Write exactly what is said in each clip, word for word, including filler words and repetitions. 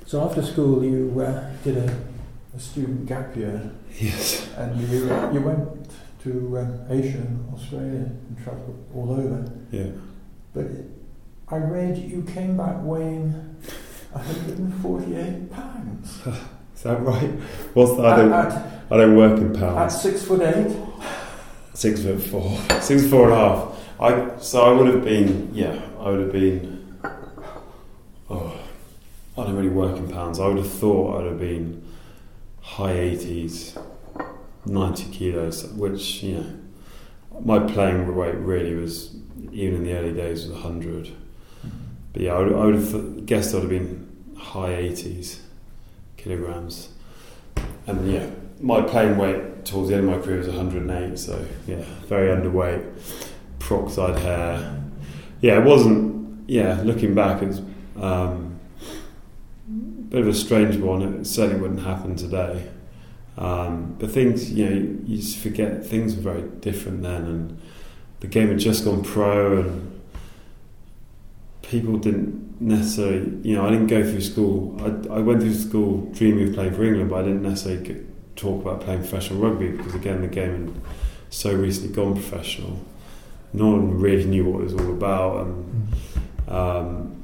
So after school, you uh, did a, a student gap year. Yes. And you uh, you went to um, Asia, Australia, and travelled all over. Yeah. But I read you came back weighing one hundred forty-eight pounds. Is that right? What's the, I don't at, at, I don't work in at pounds. six foot eight. Six foot four. Six four and a half. I so I would have been yeah I would have been oh I don't really work in pounds. I would have thought I'd have been high eighties, ninety kilos, which you know my playing weight really was even in the early days was a hundred. Mm-hmm. But yeah, I would, I would have th- guessed I'd have been high eighties kilograms, and yeah, my playing weight towards the end of my career was one hundred eight. So yeah, very underweight, peroxide hair. Yeah, it wasn't. Yeah, looking back, it was um, a bit of a strange one. It certainly wouldn't happen today. Um, but things, you know, you just forget things were very different then, and the game had just gone pro, and people didn't necessarily, you know, I didn't go through school. I, I went through school dreaming of playing for England, but I didn't necessarily get, talk about playing professional rugby because, again, the game had so recently gone professional. No one really knew what it was all about, and um,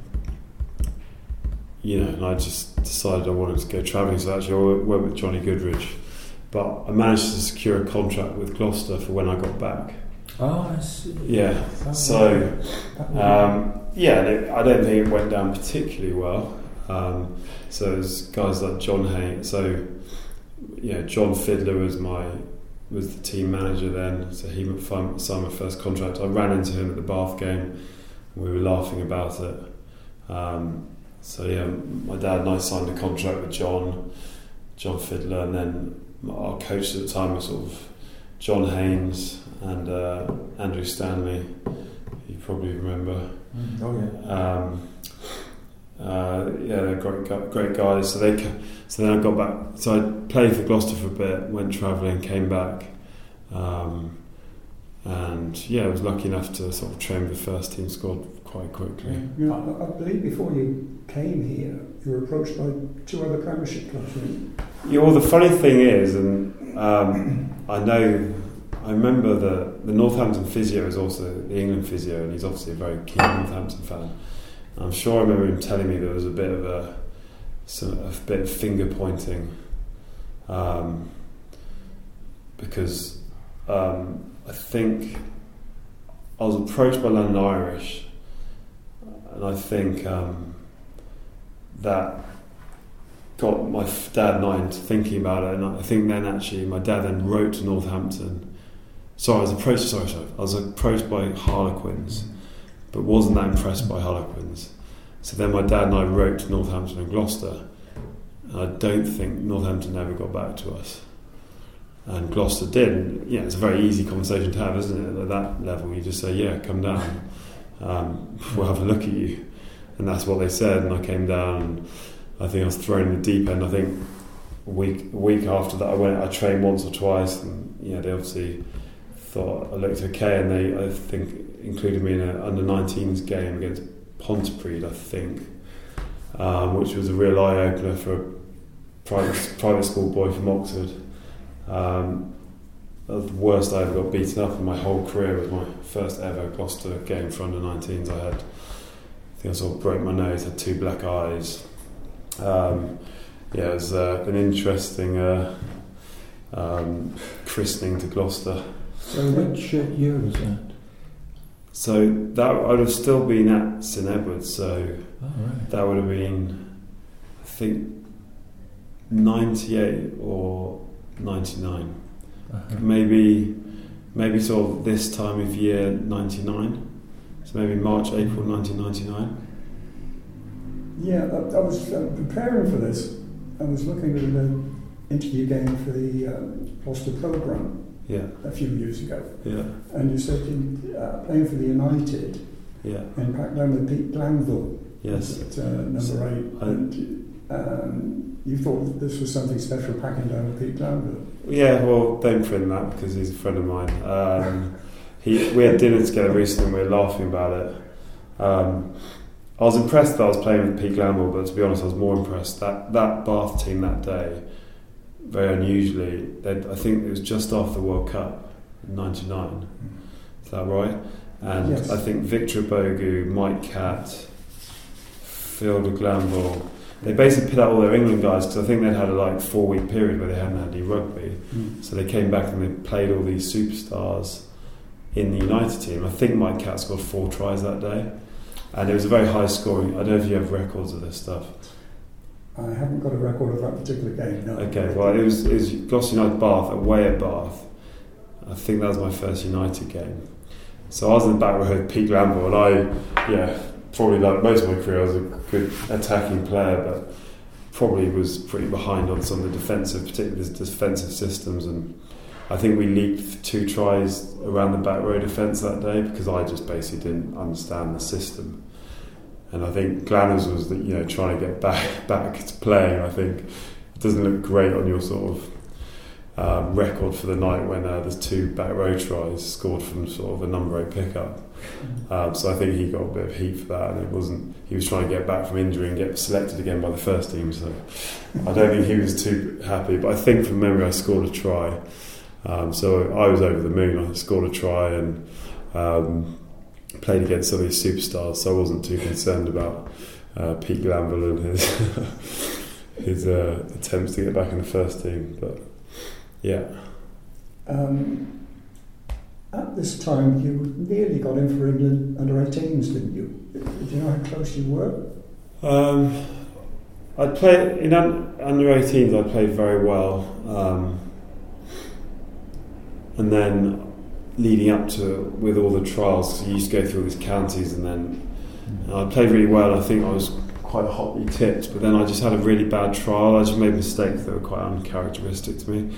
you know, and I just decided I wanted to go travelling. So actually, I went with Johnny Goodridge, but I managed to secure a contract with Gloucester for when I got back. Oh, I see. Yeah. That so, would, um, yeah, it, I don't think it went down particularly well. Um, so there's guys like John Haynes. So, yeah, John Fiddler was my was the team manager then. So he signed my first contract. I ran into him at the Bath game. We were laughing about it. Um, so yeah, my dad and I signed a contract with John, John Fiddler, and then our coach at the time was sort of John Haynes and uh, Andrew Stanley. You probably remember. Mm. Oh yeah. Um, uh, yeah, they're great, great guys. So they, so then I got back. So I played for Gloucester for a bit, went travelling, came back, um, and yeah, I was lucky enough to sort of train with the first team squad quite quickly. You know, I, I believe before you came here, you were approached by two other Premiership clubs. Yeah, well, the funny thing is, and um, I know, I remember that the Northampton physio is also the England physio, and he's obviously a very keen Northampton fan. I'm sure I remember him telling me there was a bit of a, some, a bit of finger pointing, um, because um, I think I was approached by London Irish, and I think um, that got my dad and I into thinking about it, and I think then actually my dad then wrote to Northampton. Sorry, I was approached. Sorry, sorry, I was approached by Harlequins, but wasn't that impressed by Harlequins. So then my dad and I wrote to Northampton and Gloucester, and I don't think Northampton ever got back to us. And Gloucester did. And, yeah, it's a very easy conversation to have, isn't it? At that level, you just say, "Yeah, come down. Um, we'll have a look at you." And that's what they said. And I came down, and I think I was thrown in the deep end. I think a week a week after that, I went. I trained once or twice, and yeah, they obviously thought I looked okay, and they I think included me in an under nineteens game against Pontypridd, I think, um, which was a real eye opener for a private private school boy from Oxford. Um, that was the worst I ever got beaten up in my whole career. It was my first ever Gloucester game for under nineteens. I had, I think I sort of broke my nose, had two black eyes. Um, yeah, it was uh, an interesting uh, um, christening to Gloucester. So which uh, year was that? So that I would have still been at St Edwards. So oh, right. That would have been, I think, ninety-eight or ninety-nine. Uh-huh. Maybe, maybe sort of this time of year, ninety-nine. So maybe March, April, nineteen ninety-nine. Yeah, I, I was uh, preparing for this. I was looking at an interview game for the um, Gloucester programme. Yeah. A few years ago. Yeah. And you said in, uh, playing for the United. Yeah. And back down with Pete Glanville. Yes. At uh, number so eight. I, and um, you thought this was something special, packing down with Pete Glanville. Yeah. Well, don't print that because he's a friend of mine. Um, he we had dinner together recently and we were laughing about it. Um, I was impressed that I was playing with Pete Glanville, but to be honest, I was more impressed that that Bath team that day, very unusually, I think it was just after the World Cup in ninety-nine. Is that right? And Yes. I think Victor Bogu, Mike Catt, Phil de Glanville, they basically put out all their England guys because I think they'd had a like four week period where they hadn't had any rugby. Mm. So they came back and they played all these superstars in the United team. I think Mike Catt scored four tries that day. And it was a very high scoring. I don't know if you have records of this stuff. I haven't got a record of that particular game, no. Okay, well, it was, it was Gloucester United Bath, away at Bath. I think that was my first United game. So I was in the back row with Pete Glanville, and I, yeah, probably like most of my career, I was a good attacking player, but probably was pretty behind on some of the defensive, particularly the defensive systems. And I think we leaked two tries around the back row defence that day because I just basically didn't understand the system. And I think Glanners was, the, you know, trying to get back back to playing. I think it doesn't look great on your sort of um, record for the night when uh, there's two back row tries scored from sort of a number eight pickup. Um, so I think he got a bit of heat for that, and it wasn't. He was trying to get back from injury and get selected again by the first team. So I don't think he was too happy. But I think from memory, I scored a try. Um, so I was over the moon. I scored a try and. Um, played against some of these superstars, so I wasn't too concerned about uh, Pete Glanville and his his uh, attempts to get back in the first team. But yeah. Um, at this time, you nearly got in for England under eighteens, didn't you? Did you know how close you were? Um, I played in un- under eighteens. I played very well, um, and then. Leading up to it, with all the trials, because you used to go through all these counties, and then and I played really well. I think I was quite hotly tipped, but then I just had a really bad trial. I just made mistakes that were quite uncharacteristic to me.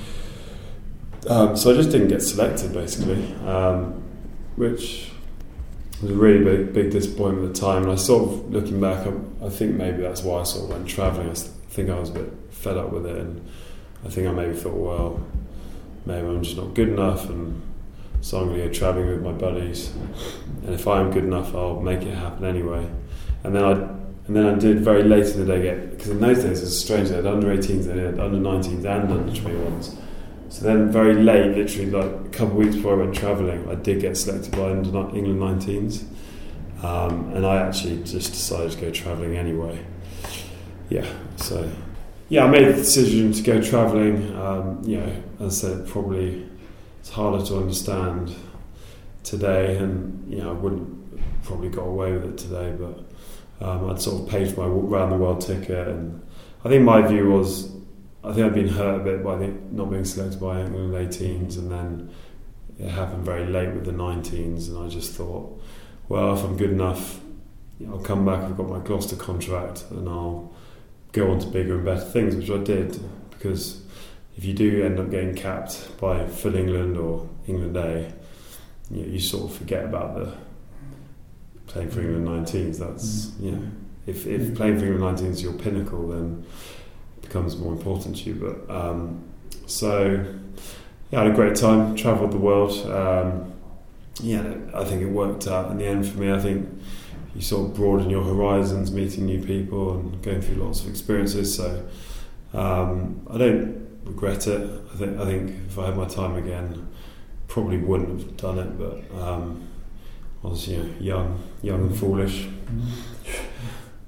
Um, so I just didn't get selected, basically, um, which was a really big, big disappointment at the time. And I sort of, looking back, I, I think maybe that's why I sort of went travelling. I think I was a bit fed up with it, and I think I maybe thought, well, maybe I'm just not good enough, and so I'm going to go travelling with my buddies, and if I am good enough, I'll make it happen anyway. And then I, and then I did very late in the day get, because in those days it was strange. They had under eighteens, they had under nineteens, and under twenty-ones. So then very late, literally like a couple of weeks before I went travelling, I did get selected by England nineteens, um, and I actually just decided to go travelling anyway. Yeah, so yeah, I made the decision to go travelling. Um, you know, as I said, probably. It's harder to understand today, and you know I wouldn't probably got away with it today, but um, I'd sort of paid for my round the world ticket, and I think my view was I think I'd been hurt a bit by the, not being selected by England eighteens, and then it happened very late with the nineteens, and I just thought, well, if I'm good enough, you know, I'll come back. I've got my Gloucester contract, and I'll go on to bigger and better things, which I did, because. If you do end up getting capped by full England or England A, you know, you sort of forget about the playing for England nineteens. That's you know, if if playing for England nineteens is your pinnacle, then it becomes more important to you. But um, so yeah, I had a great time. Travelled the world. Um, yeah, I think it worked out in the end for me. I think you sort of broaden your horizons, meeting new people, and going through lots of experiences. So um, I don't. regret it. I think I think if I had my time again, probably wouldn't have done it. But um, I was you know young, young and foolish. Mm-hmm.